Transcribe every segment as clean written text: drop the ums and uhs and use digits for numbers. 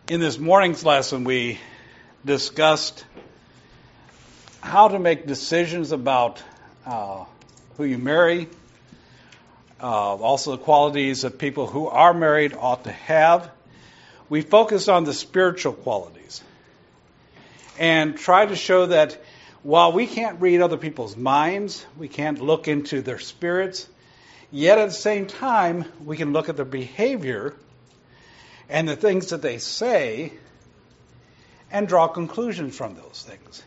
In this morning's lesson, we discussed how to make decisions about who you marry, also the qualities that people who are married ought to have. We focused on the spiritual qualities and tried to show that while we can't read other people's minds, we can't look into their spirits, yet at the same time, we can look at their behavior and the things that they say, and draw conclusions from those things.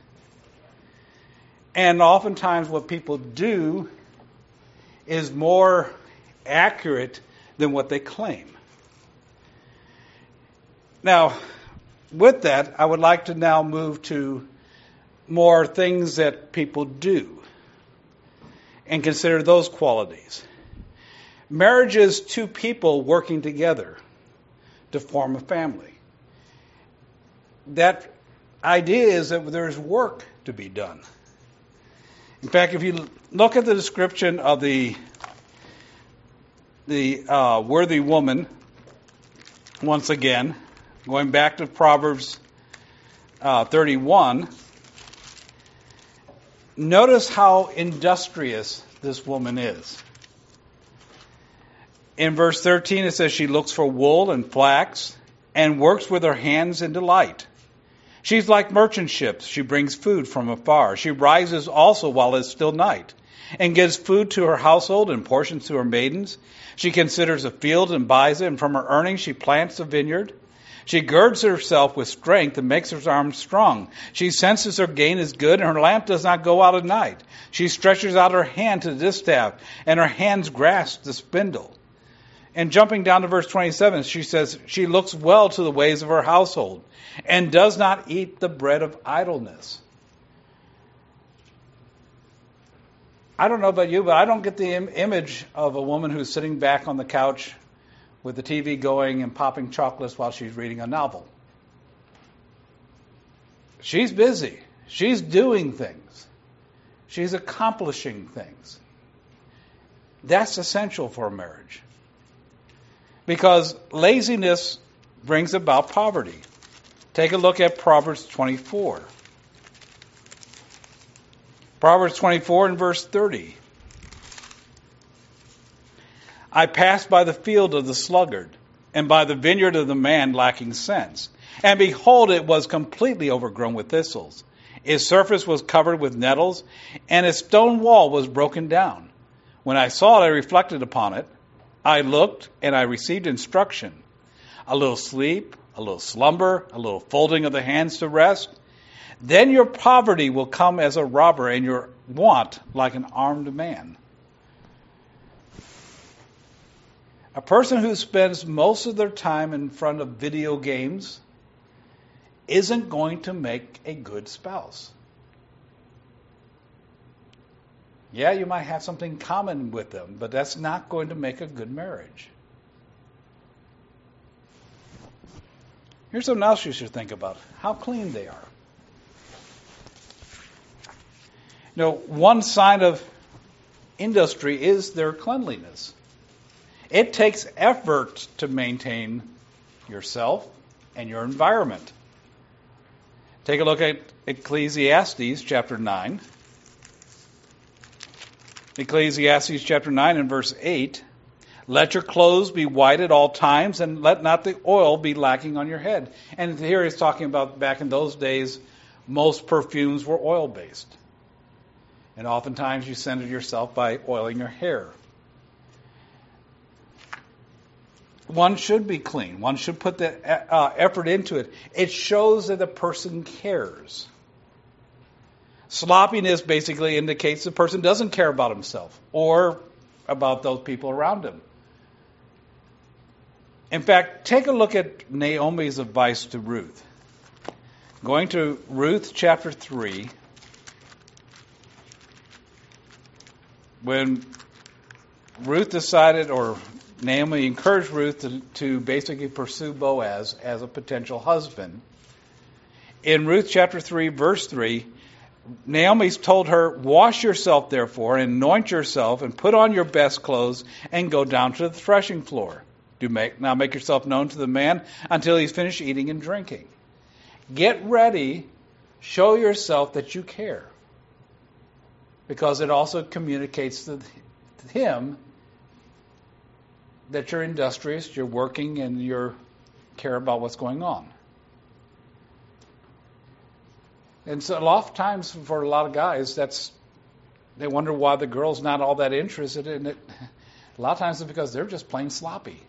And oftentimes what people do is more accurate than what they claim. Now, with that, I would like to now move to more things that people do and consider those qualities. Marriage is two people working together to form a family. That idea is that there's work to be done. In fact, if you look at the description of the worthy woman, once again, going back to Proverbs 31, notice how industrious this woman is. In verse 13, it says she looks for wool and flax and works with her hands in delight. She's like merchant ships. She brings food from afar. She rises also while it's still night and gives food to her household and portions to her maidens. She considers a field and buys it, and from her earnings she plants a vineyard. She girds herself with strength and makes her arms strong. She senses her gain is good, and her lamp does not go out at night. She stretches out her hand to the distaff, and her hands grasp the spindle. And jumping down to verse 27, she says, she looks well to the ways of her household and does not eat the bread of idleness. I don't know about you, but I don't get the image of a woman who's sitting back on the couch with the TV going and popping chocolates while she's reading a novel. She's busy. She's doing things. She's accomplishing things. That's essential for a marriage. Because laziness brings about poverty. Take a look at Proverbs 24. Proverbs 24 and verse 30. I passed by the field of the sluggard, and by the vineyard of the man lacking sense. And behold, it was completely overgrown with thistles. Its surface was covered with nettles, and its stone wall was broken down. When I saw it, I reflected upon it. I looked, and I received instruction. A little sleep, a little slumber, a little folding of the hands to rest. Then your poverty will come as a robber, and your want like an armed man. A person who spends most of their time in front of video games isn't going to make a good spouse. Yeah, you might have something common with them, but that's not going to make a good marriage. Here's something else you should think about. How clean they are. You know, one sign of industry is their cleanliness. It takes effort to maintain yourself and your environment. Take a look at Ecclesiastes chapter 9. Ecclesiastes chapter 9 and verse 8. Let your clothes be white at all times, and let not the oil be lacking on your head. And here he's talking about back in those days, most perfumes were oil-based. And oftentimes you scented yourself by oiling your hair. One should be clean. One should put the effort into it. It shows that the person cares. Sloppiness basically indicates the person doesn't care about himself or about those people around him. In fact, take a look at Naomi's advice to Ruth. Going to Ruth chapter 3, when Ruth decided, or Naomi encouraged Ruth to basically pursue Boaz as a potential husband. In Ruth chapter 3, verse 3, Naomi's told her, wash yourself therefore, and anoint yourself, and put on your best clothes, and go down to the threshing floor. Now make yourself known to the man until he's finished eating and drinking. Get ready. Show yourself that you care. Because it also communicates to him that you're industrious, you're working, and you care about what's going on. And so a lot of times for a lot of guys, they wonder why the girl's not all that interested in it. A lot of times it's because they're just plain sloppy.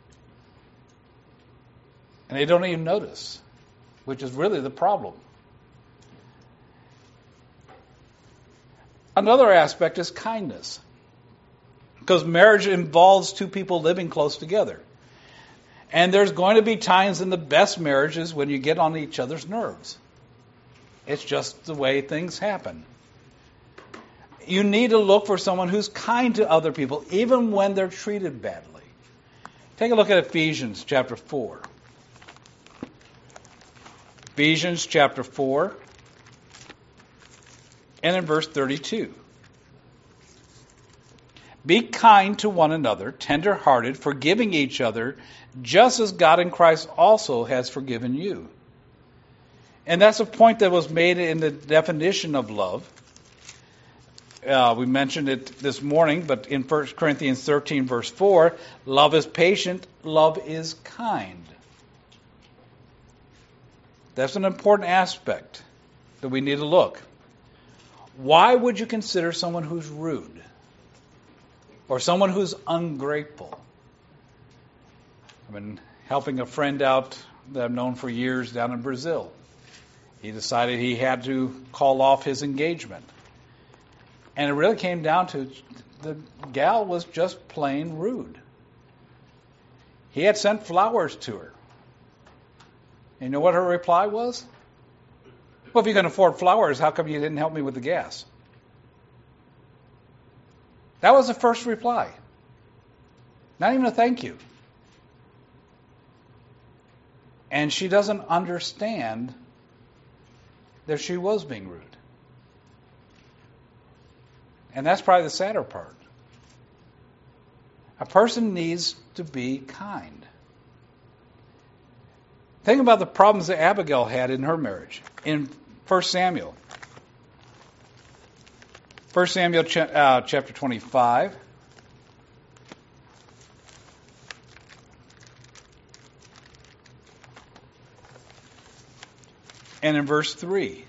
And they don't even notice, which is really the problem. Another aspect is kindness. Because marriage involves two people living close together. And there's going to be times in the best marriages when you get on each other's nerves. It's just the way things happen. You need to look for someone who's kind to other people, even when they're treated badly. Take a look at Ephesians chapter 4. Ephesians chapter 4, and in verse 32. Be kind to one another, tender-hearted, forgiving each other, just as God in Christ also has forgiven you. And that's a point that was made in the definition of love. We mentioned it this morning, but in 1 Corinthians 13, verse 4, love is patient, love is kind. That's an important aspect that we need to look. Why would you consider someone who's rude? Or someone who's ungrateful? I've been helping a friend out that I've known for years down in Brazil. He decided he had to call off his engagement. And it really came down to the gal was just plain rude. He had sent flowers to her. And you know what her reply was? Well, if you can afford flowers, how come you didn't help me with the gas? That was the first reply. Not even a thank you. And she doesn't understand that she was being rude. And that's probably the sadder part. A person needs to be kind. Think about the problems that Abigail had in her marriage. In 1 Samuel. 1 Samuel chapter 25. And in verse 3.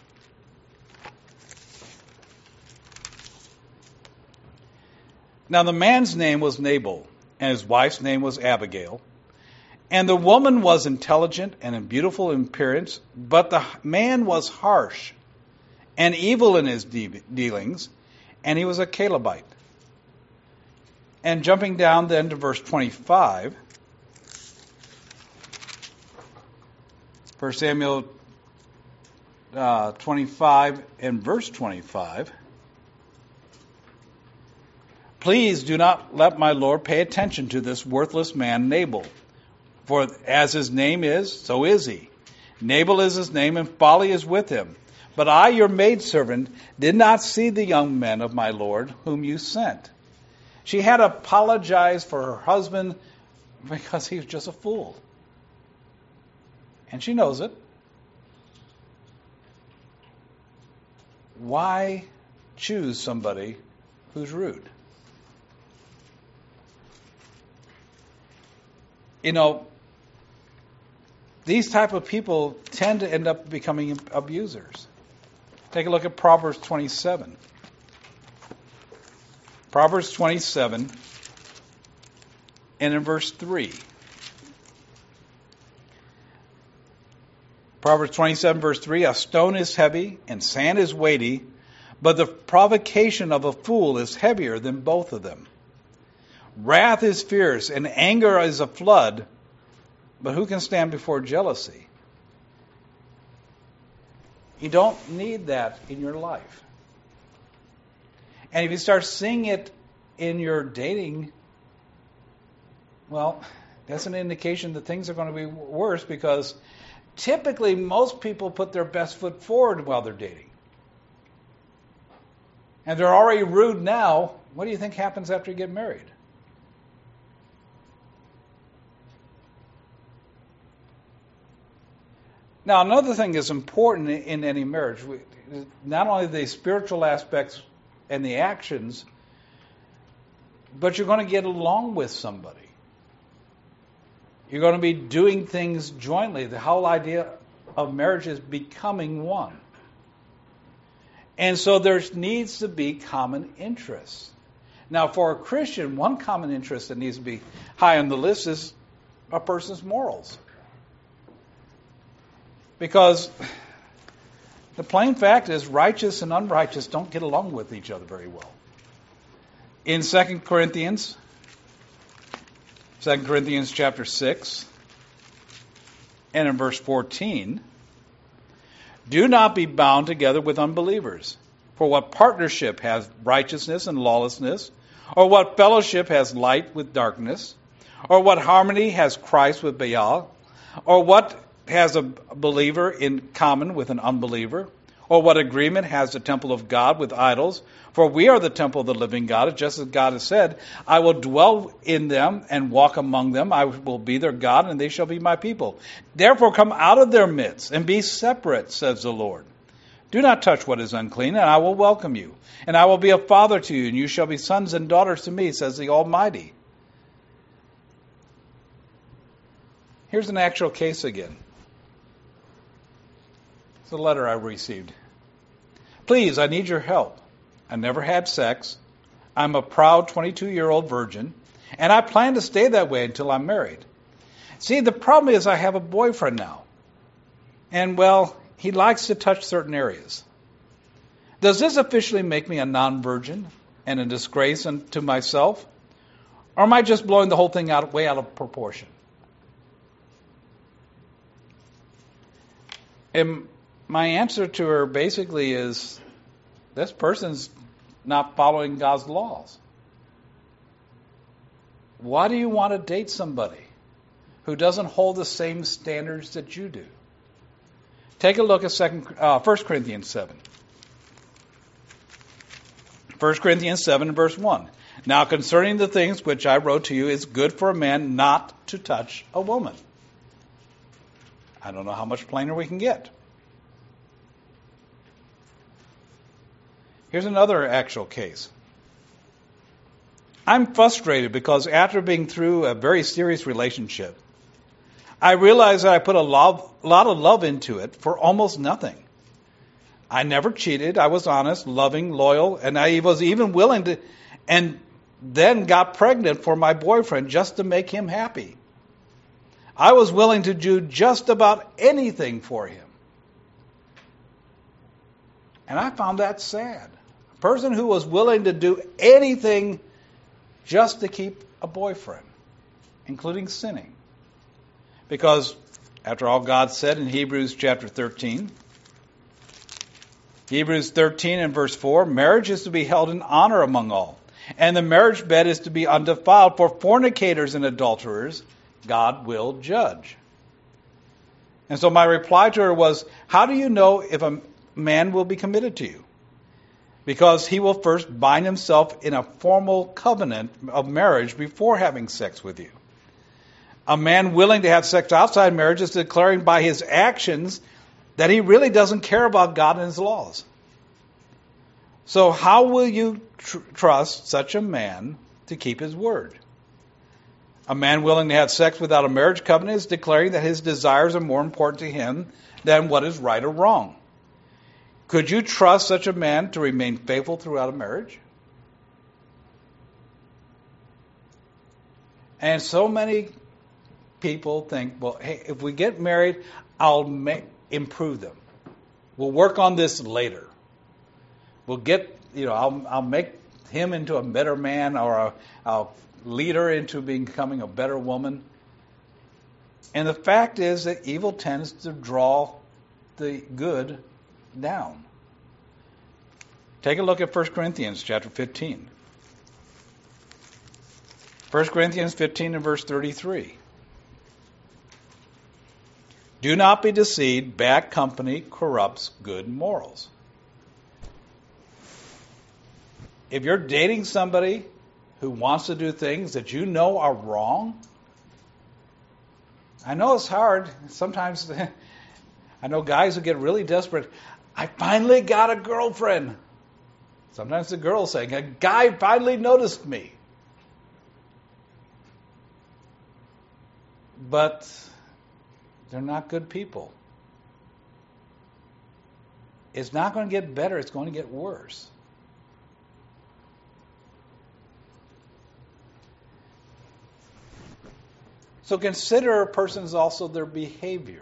Now the man's name was Nabal, and his wife's name was Abigail. And the woman was intelligent and in beautiful appearance, but the man was harsh and evil in his dealings, and he was a Calebite. And jumping down then to verse 25, 1 Samuel 25 and verse 25, please do not let my Lord pay attention to this worthless man Nabal. For as his name is, so is he. Nabal is his name, and folly is with him. But I, your maidservant, did not see the young men of my Lord, whom you sent. She had apologized for her husband because he was just a fool. And she knows it. Why choose somebody who's rude? You know, these type of people tend to end up becoming abusers. Take a look at Proverbs 27. Proverbs 27 and in verse 3. Proverbs 27 verse 3, a stone is heavy and sand is weighty, but the provocation of a fool is heavier than both of them. Wrath is fierce and anger is a flood, but who can stand before jealousy? You don't need that in your life. And if you start seeing it in your dating, well, that's an indication that things are going to be worse, because typically most people put their best foot forward while they're dating. And they're already rude now. What do you think happens after you get married? Now, another thing that's important in any marriage, not only the spiritual aspects and the actions, but you're going to get along with somebody. You're going to be doing things jointly. The whole idea of marriage is becoming one. And so there needs to be common interests. Now, for a Christian, one common interest that needs to be high on the list is a person's morals. Because the plain fact is righteous and unrighteous don't get along with each other very well. In 2 Corinthians chapter 6, and in verse 14, do not be bound together with unbelievers. For what partnership has righteousness and lawlessness? Or what fellowship has light with darkness? Or what harmony has Christ with Baal? Or what has a believer in common with an unbeliever? Or what agreement has the temple of God with idols? For we are the temple of the living God, just as God has said, I will dwell in them and walk among them. I will be their God, and they shall be my people. Therefore come out of their midst and be separate, says the Lord. Do not touch what is unclean, and I will welcome you. And I will be a father to you, and you shall be sons and daughters to me, says the Almighty. Here's an actual case again. It's a letter I received. Please, I need your help. I never had sex. I'm a proud 22-year-old virgin, and I plan to stay that way until I'm married. See, the problem is I have a boyfriend now. And, well, he likes to touch certain areas. Does this officially make me a non-virgin and a disgrace to myself? Or am I just blowing the whole thing way out of proportion? And my answer to her basically is, this person's not following God's laws. Why do you want to date somebody who doesn't hold the same standards that you do? Take a look at 1 Corinthians 7. 1 Corinthians 7 verse 1. Now concerning the things which I wrote to you, it's good for a man not to touch a woman. I don't know how much plainer we can get. Here's another actual case. I'm frustrated because after being through a very serious relationship, I realized that I put a lot of love into it for almost nothing. I never cheated. I was honest, loving, loyal, and I was even willing to, and then got pregnant for my boyfriend just to make him happy. I was willing to do just about anything for him. And I found that sad. A person who was willing to do anything just to keep a boyfriend, including sinning. Because, after all, God said in Hebrews chapter 13, Hebrews 13 and verse 4, marriage is to be held in honor among all, and the marriage bed is to be undefiled, for fornicators and adulterers God will judge. And so my reply to her was, how do you know if a man will be committed to you? Because he will first bind himself in a formal covenant of marriage before having sex with you. A man willing to have sex outside marriage is declaring by his actions that he really doesn't care about God and his laws. So how will you trust such a man to keep his word? A man willing to have sex without a marriage covenant is declaring that his desires are more important to him than what is right or wrong. Could you trust such a man to remain faithful throughout a marriage? And so many people think, well, hey, if we get married, I'll improve them. We'll work on this later. We'll get, I'll make him into a better man, or I'll lead her into becoming a better woman. And the fact is that evil tends to draw the good down. Take a look at 1 Corinthians chapter 15. 1 Corinthians 15 and verse 33. Do not be deceived, bad company corrupts good morals. If you're dating somebody who wants to do things that you know are wrong, I know it's hard sometimes, I know guys who get really desperate. I finally got a girlfriend. Sometimes the girl's saying, a guy finally noticed me. But they're not good people. It's not going to get better, it's going to get worse. So consider a person's also their behavior.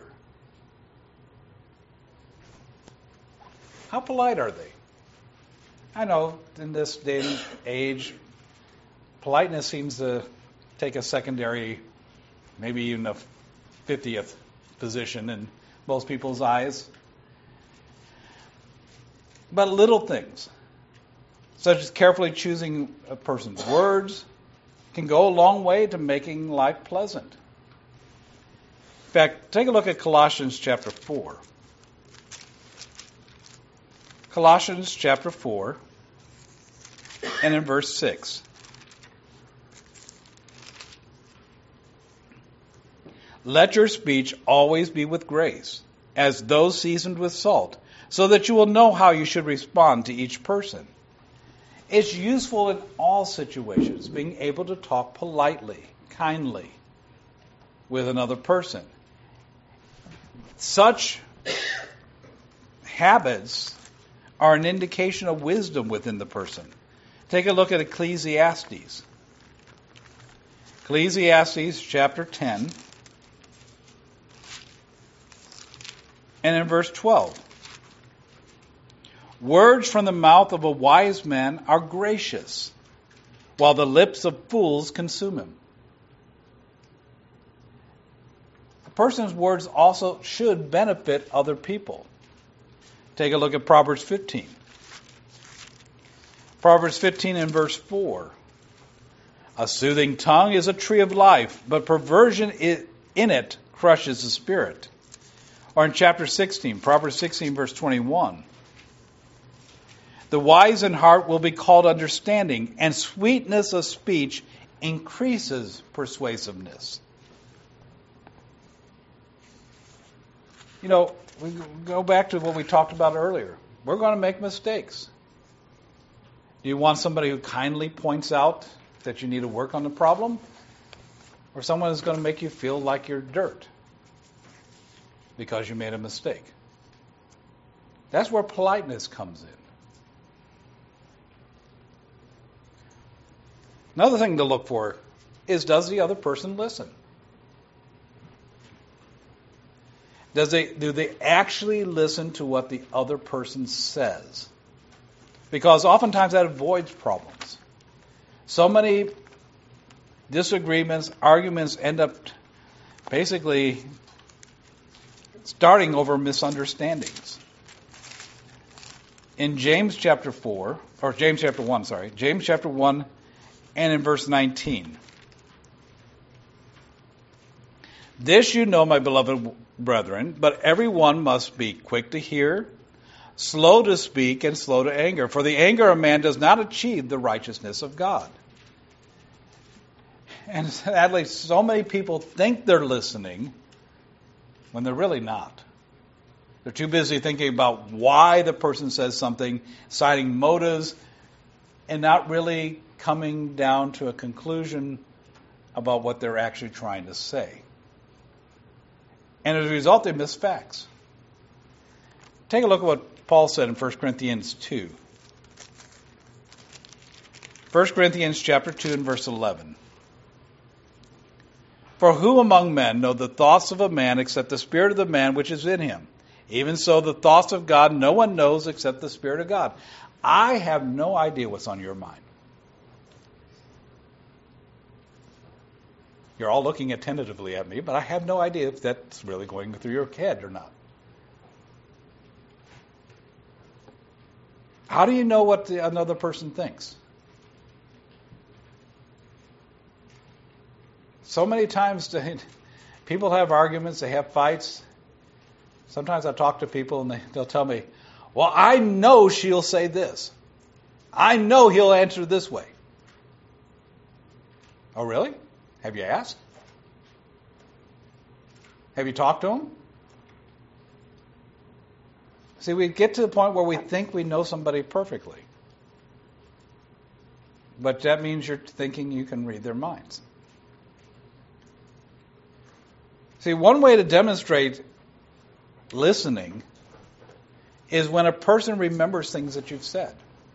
How polite are they? I know in this day and age, politeness seems to take a secondary, maybe even a 50th position in most people's eyes. But little things, such as carefully choosing a person's words, can go a long way to making life pleasant. In fact, take a look at Colossians chapter 4. Colossians chapter 4 and in verse 6. Let your speech always be with grace, as though seasoned with salt, so that you will know how you should respond to each person. It's useful in all situations, being able to talk politely, kindly with another person. Such habits are an indication of wisdom within the person. Take a look at Ecclesiastes. Ecclesiastes chapter 10 and in verse 12. Words from the mouth of a wise man are gracious, while the lips of fools consume him. A person's words also should benefit other people. Take a look at Proverbs 15. Proverbs 15 and verse 4. A soothing tongue is a tree of life, but perversion in it crushes the spirit. Or in chapter 16, Proverbs 16 verse 21. The wise in heart will be called understanding, and sweetness of speech increases persuasiveness. You know, we go back to what we talked about earlier. We're going to make mistakes. Do you want somebody who kindly points out that you need to work on the problem? Or someone who's going to make you feel like you're dirt because you made a mistake? That's where politeness comes in. Another thing to look for is, does the other person listen? Do they actually listen to what the other person says? Because oftentimes that avoids problems. So many disagreements, arguments end up basically starting over misunderstandings. In James chapter 1, James chapter 1 and in verse 19. This you know, my beloved brethren, but everyone must be quick to hear, slow to speak, and slow to anger. For the anger of man does not achieve the righteousness of God. And sadly, so many people think they're listening when they're really not. They're too busy thinking about why the person says something, citing motives, and not really coming down to a conclusion about what they're actually trying to say. And as a result, they miss facts. Take a look at what Paul said in 1 Corinthians 2. 1 Corinthians chapter 2 and verse 11. For who among men know the thoughts of a man except the spirit of the man which is in him? Even so, the thoughts of God no one knows except the Spirit of God. I have no idea what's on your mind. You're all looking attentively at me, but I have no idea if that's really going through your head or not. How do you know what another person thinks? So many times people have arguments, they have fights. Sometimes I talk to people and they'll tell me, well, I know she'll say this. I know he'll answer this way. Oh, really? Have you asked? Have you talked to him? See, we get to the point where we think we know somebody perfectly. But that means you're thinking you can read their minds. See, one way to demonstrate listening is when a person remembers things that you've said.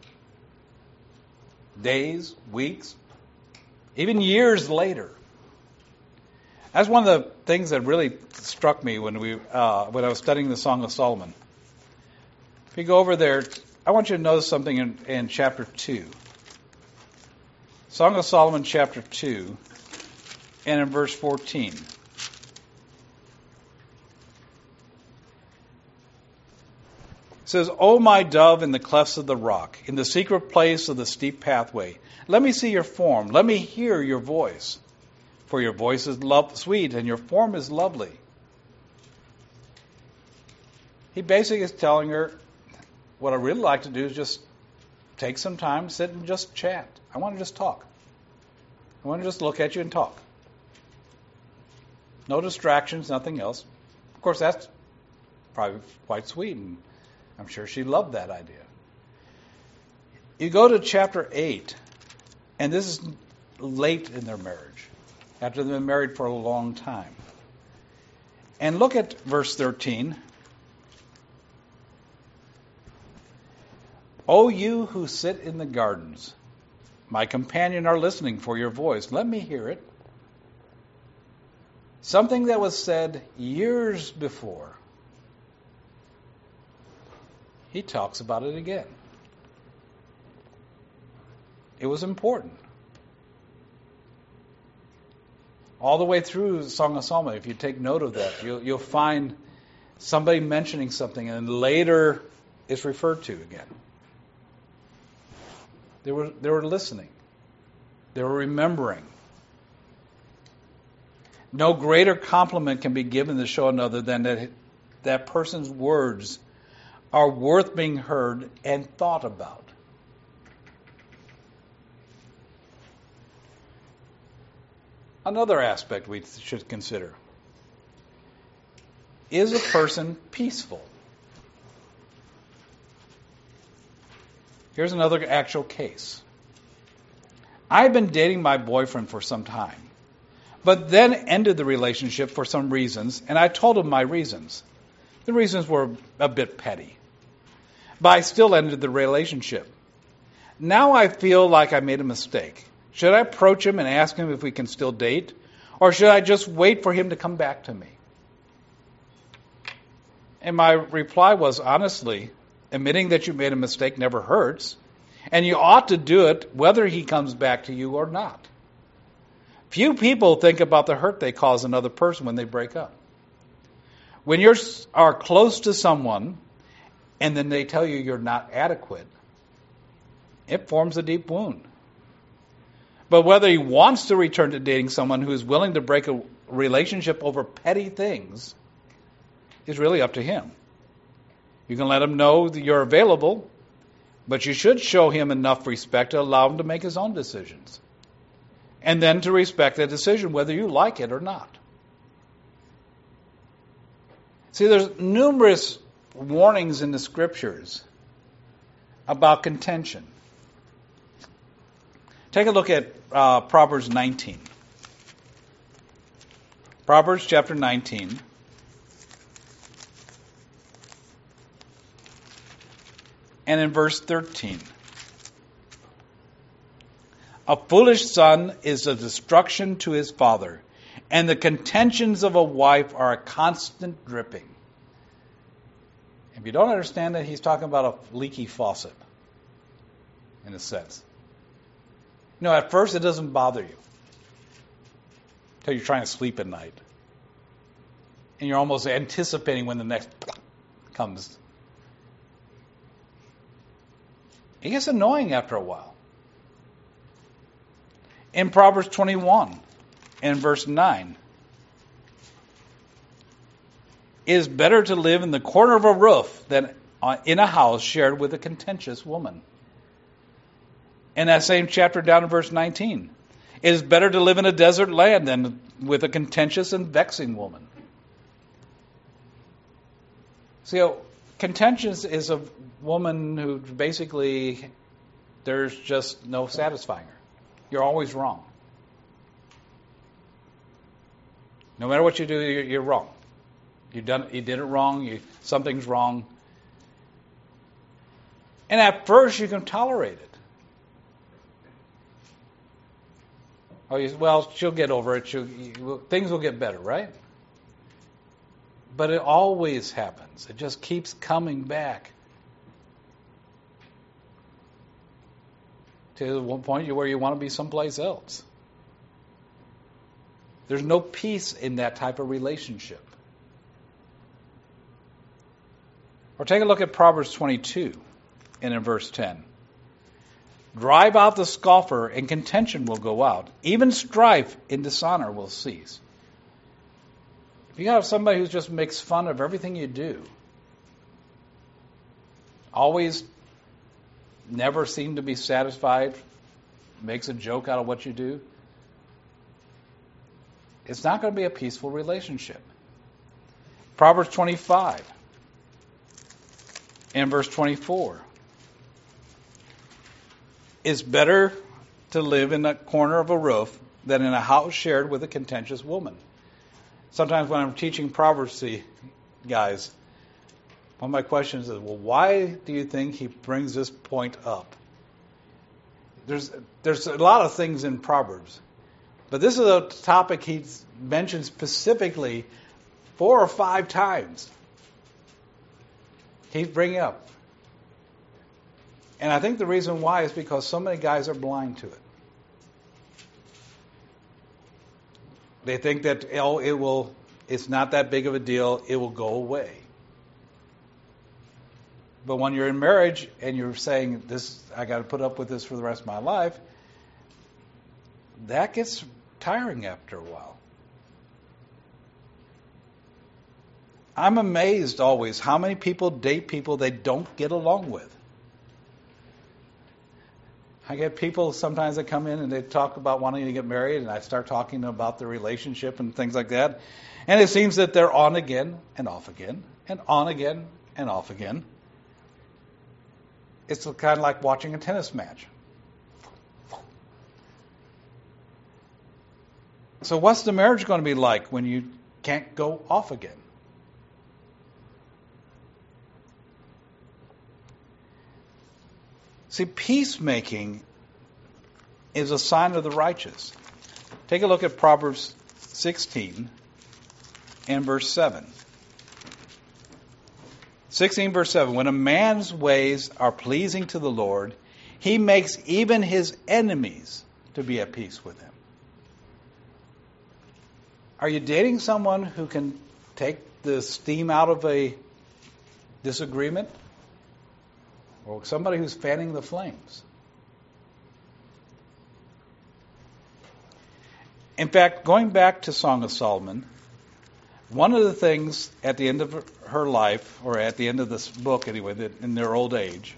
Days, weeks, even years later. That's one of the things that really struck me when I was studying the Song of Solomon. If you go over there, I want you to notice something in chapter 2. Song of Solomon, chapter 2, and in verse 14. It says, O my dove in the clefts of the rock, in the secret place of the steep pathway, let me see your form, let me hear your voice. For your voice is sweet, and your form is lovely. He basically is telling her, what I really like to do is just take some time, sit and just chat. I want to just talk. I want to just look at you and talk. No distractions, nothing else. Of course, that's probably quite sweet, and I'm sure she loved that idea. You go to chapter 8, and this is late in their marriage, after they've been married for a long time. And look at verse 13. O you who sit in the gardens, my companion are listening for your voice. Let me hear it. Something that was said years before. He talks about it again. It was important. All the way through Song of Solomon, if you take note of that, you'll find somebody mentioning something and later it's referred to again. They were listening. They were remembering. No greater compliment can be given to show another than that person's words are worth being heard and thought about. Another aspect we should consider. Is a person peaceful? Here's another actual case. I've been dating my boyfriend for some time, but then ended the relationship for some reasons, and I told him my reasons. The reasons were a bit petty, but I still ended the relationship. Now I feel like I made a mistake. Should I approach him and ask him if we can still date, or should I just wait for him to come back to me? And my reply was, honestly, admitting that you made a mistake never hurts, and you ought to do it whether he comes back to you or not. Few people think about the hurt they cause another person when they break up. When you are close to someone and then they tell you you're not adequate, it forms a deep wound. But whether he wants to return to dating someone who is willing to break a relationship over petty things is really up to him. You can let him know that you're available, but you should show him enough respect to allow him to make his own decisions. And then to respect that decision whether you like it or not. See, there's numerous warnings in the scriptures about contention. Take a look at Proverbs 19. Proverbs chapter 19. And in verse 13. A foolish son is a destruction to his father, and the contentions of a wife are a constant dripping. If you don't understand that, he's talking about a leaky faucet, in a sense. You know, at first it doesn't bother you until you're trying to sleep at night. And you're almost anticipating when the next comes. It gets annoying after a while. In Proverbs 21 and verse 9, it is better to live in the corner of a roof than in a house shared with a contentious woman. In that same chapter down in verse 19, it is better to live in a desert land than with a contentious and vexing woman. See, Contentious is a woman who basically there's just no satisfying her. You're always wrong. No matter what you do, you're wrong. You did it wrong. Something's wrong. And at first, you can tolerate it. Well, she'll get over it. Things will get better, right? But it always happens. It just keeps coming back to one point where you want to be someplace else. There's no peace in that type of relationship. Or take a look at Proverbs 22 and in verse 10. Drive out the scoffer, and contention will go out. Even strife and dishonor will cease. If you have somebody who just makes fun of everything you do, always never seem to be satisfied, makes a joke out of what you do, it's not going to be a peaceful relationship. Proverbs 25 and verse 24. It's better to live in the corner of a roof than in a house shared with a contentious woman. Sometimes when I'm teaching Proverbs to guys, one of my questions is, well, why do you think he brings this point up? There's a lot of things in Proverbs, but this is a topic he's mentioned specifically 4 or 5 times. He's bringing up. And I think the reason why is because so many guys are blind to it. They think that it's not that big of a deal, it will go away. But when you're in marriage and you're saying, I got to put up with this for the rest of my life, that gets tiring after a while. I'm amazed always how many people date people they don't get along with. I get people sometimes that come in and they talk about wanting to get married, and I start talking about the relationship and things like that. And it seems that they're on again and off again and on again and off again. It's kind of like watching a tennis match. So what's the marriage going to be like when you can't go off again? See, peacemaking is a sign of the righteous. Take a look at Proverbs 16 and verse 7. 16 verse 7. When a man's ways are pleasing to the Lord, he makes even his enemies to be at peace with him. Are you dating someone who can take the steam out of a disagreement? Or somebody who's fanning the flames? In fact, going back to Song of Solomon, one of the things at the end of her life, or at the end of this book anyway, that in their old age,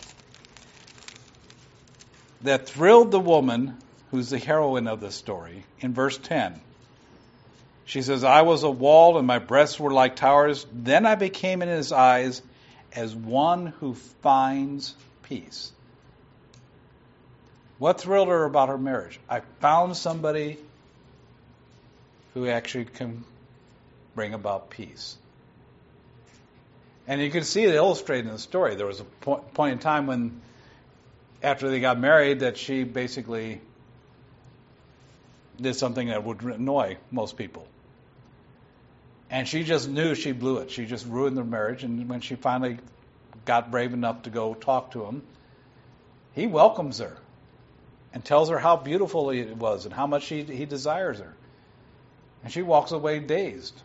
that thrilled the woman who's the heroine of this story, in verse 10, she says, I was a wall and my breasts were like towers. Then I became in his eyes as one who finds peace. What thrilled her about her marriage? I found somebody who actually can bring about peace. And you can see it illustrated in the story. There was a point in time when, after they got married, that she basically did something that would annoy most people. And she just knew she blew it. She just ruined their marriage. And when she finally got brave enough to go talk to him, he welcomes her and tells her how beautiful it was and how much he desires her. And she walks away dazed.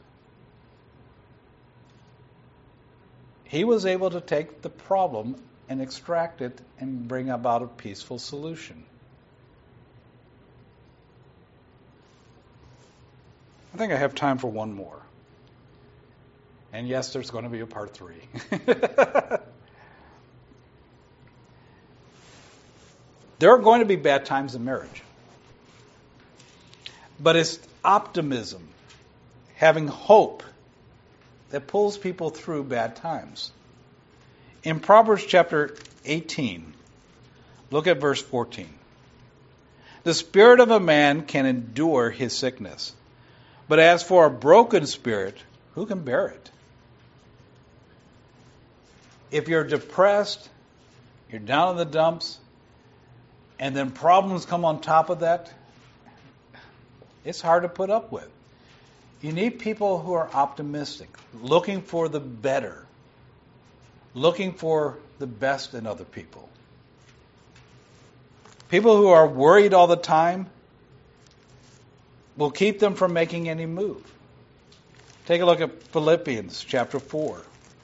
He was able to take the problem and extract it and bring about a peaceful solution. I think I have time for one more. And yes, there's going to be a part 3. There are going to be bad times in marriage. But it's optimism, having hope, that pulls people through bad times. In Proverbs chapter 18, look at verse 14. The spirit of a man can endure his sickness, but as for a broken spirit, who can bear it? If you're depressed, you're down in the dumps, and then problems come on top of that, it's hard to put up with. You need people who are optimistic, looking for the better, looking for the best in other people. People who are worried all the time will keep them from making any move. Take a look at Philippians chapter 4.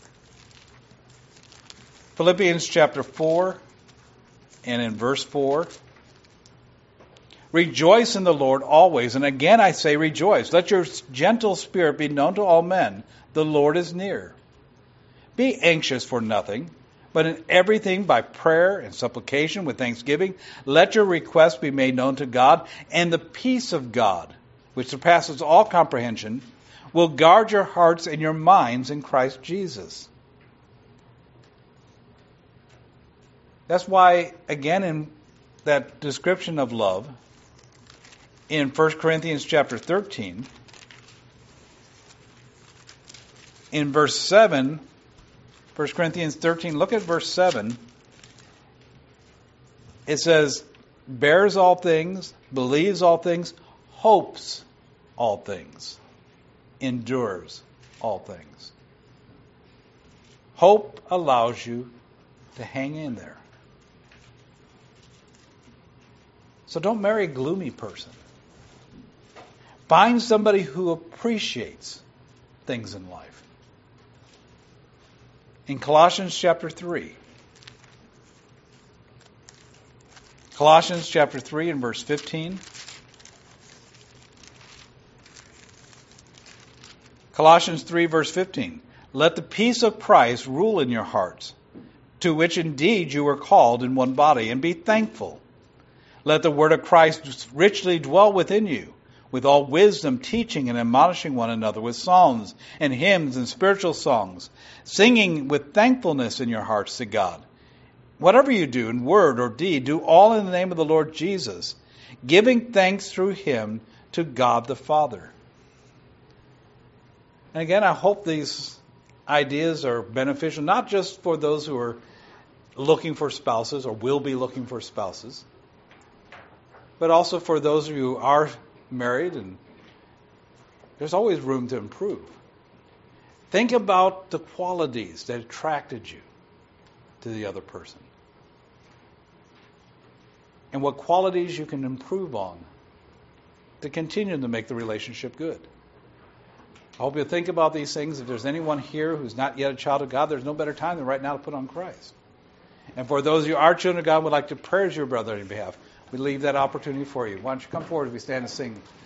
Philippians chapter 4 and in verse 4. Rejoice in the Lord always. And again I say rejoice. Let your gentle spirit be known to all men. The Lord is near. Be anxious for nothing, but in everything by prayer and supplication with thanksgiving, let your requests be made known to God, and the peace of God, which surpasses all comprehension, will guard your hearts and your minds in Christ Jesus. That's why, again, in that description of love, in 1 Corinthians chapter 13, in verse 7, 1 Corinthians 13, look at verse 7. It says, bears all things, believes all things, hopes all things, endures all things. Hope allows you to hang in there. So don't marry a gloomy person. Find somebody who appreciates things in life. In Colossians chapter 3. Colossians chapter 3 and verse 15. Colossians 3 verse 15. Let the peace of Christ rule in your hearts, to which indeed you were called in one body, and be thankful. Let the word of Christ richly dwell within you, with all wisdom, teaching and admonishing one another with psalms and hymns and spiritual songs, singing with thankfulness in your hearts to God. Whatever you do in word or deed, do all in the name of the Lord Jesus, giving thanks through him to God the Father. And again, I hope these ideas are beneficial, not just for those who are looking for spouses or will be looking for spouses, but also for those of you who are married, and there's always room to improve. Think about the qualities that attracted you to the other person, and what qualities you can improve on to continue to make the relationship good. I hope you'll think about these things. If there's anyone here who's not yet a child of God, there's no better time than right now to put on Christ. And for those of you who are children of God and would like to pray as your brother on your behalf, we leave that opportunity for you. Why don't you come forward as we stand and sing